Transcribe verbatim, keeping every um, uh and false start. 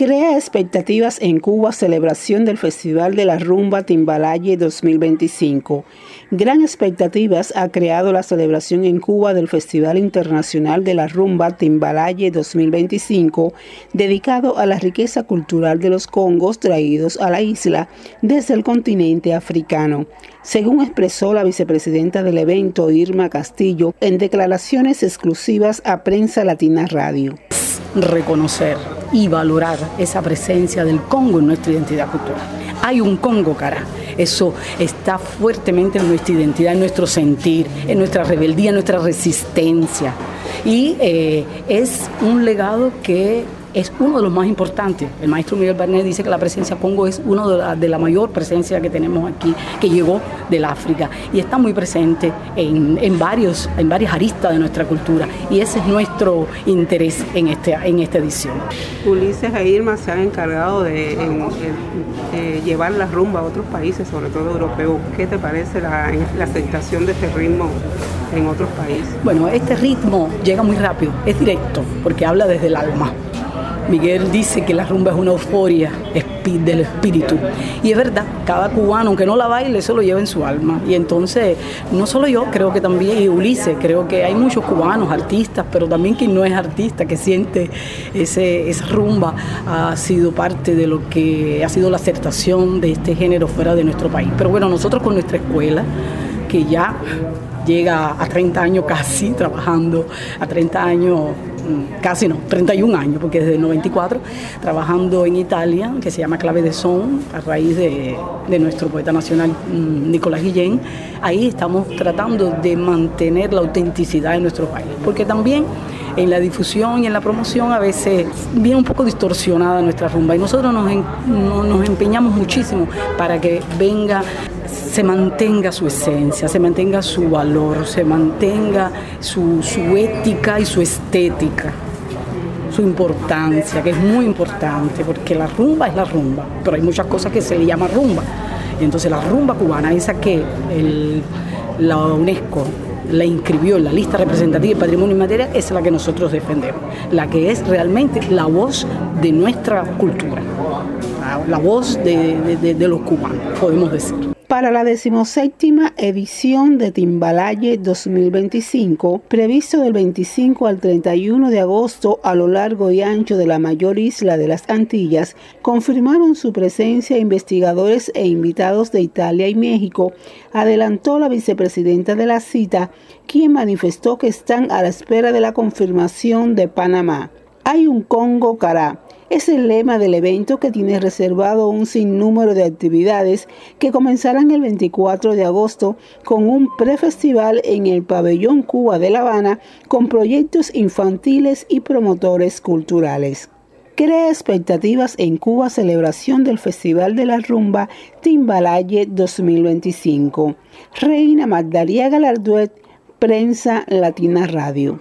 Crea expectativas en Cuba celebración del Festival de la Rumba Timbalaye dos mil veinticinco. Gran expectativas ha creado la celebración en Cuba del Festival Internacional de la Rumba Timbalaye dos mil veinticinco, dedicado a la riqueza cultural de los congos traídos a la isla desde el continente africano, según expresó la vicepresidenta del evento, Irma Castillo, en declaraciones exclusivas a Prensa Latina Radio. Reconocer y valorar esa presencia del Congo en nuestra identidad cultural. Hay un Congo, cara. Eso está fuertemente en nuestra identidad, en nuestro sentir, en nuestra rebeldía, en nuestra resistencia. Y eh, es un legado que es uno de los más importantes. El maestro Miguel Barnet dice que la presencia Congo es una de la, de la mayor presencia que tenemos aquí, que llegó del África y está muy presente en, en, varios, en varias aristas de nuestra cultura, y ese es nuestro interés en, este, en esta edición. Ulises e Irma se han encargado de, en, en, de llevar la rumba a otros países, sobre todo europeos. ¿Qué te parece la, la aceptación de este ritmo en otros países? Bueno, este ritmo llega muy rápido, es directo, porque habla desde el alma. Miguel dice que la rumba es una euforia del espíritu, y es verdad, cada cubano, aunque no la baile, eso lo lleva en su alma. Y entonces, no solo yo, creo que también, y Ulises, creo que hay muchos cubanos artistas, pero también quien no es artista, que siente ese, esa rumba, ha sido parte de lo que ha sido la aceptación de este género fuera de nuestro país. Pero bueno, nosotros con nuestra escuela, que ya llega a treinta años casi, trabajando a treinta años, casi no, treinta y un años, porque desde el noventa y cuatro, trabajando en Italia, que se llama Clave de Son, a raíz de, de nuestro poeta nacional Nicolás Guillén. Ahí estamos tratando de mantener la autenticidad de nuestro país, porque también en la difusión y en la promoción a veces viene un poco distorsionada nuestra rumba, y nosotros nos, en, nos empeñamos muchísimo para que venga, se mantenga su esencia, se mantenga su valor, se mantenga su, su ética y su estética, su importancia, que es muy importante, porque la rumba es la rumba, pero hay muchas cosas que se le llama rumba. Y entonces la rumba cubana, esa que el, la UNESCO la inscribió en la lista representativa de patrimonio inmaterial, esa es la que nosotros defendemos, la que es realmente la voz de nuestra cultura, la, la voz de, de, de, de los cubanos, podemos decir. Para la decimoséptima edición de Timbalaye dos mil veinticinco, previsto del veinticinco al treinta y uno de agosto a lo largo y ancho de la mayor isla de las Antillas, confirmaron su presencia investigadores e invitados de Italia y México, adelantó la vicepresidenta de la cita, quien manifestó que están a la espera de la confirmación de Panamá. Hay un Congo, cara. Es el lema del evento, que tiene reservado un sinnúmero de actividades que comenzarán el veinticuatro de agosto con un prefestival en el Pabellón Cuba de La Habana con proyectos infantiles y promotores culturales. Crea expectativas en Cuba celebración del Festival de la Rumba Timbalaye dos mil veinticinco. Reina Magdalena Galarduet, Prensa Latina Radio.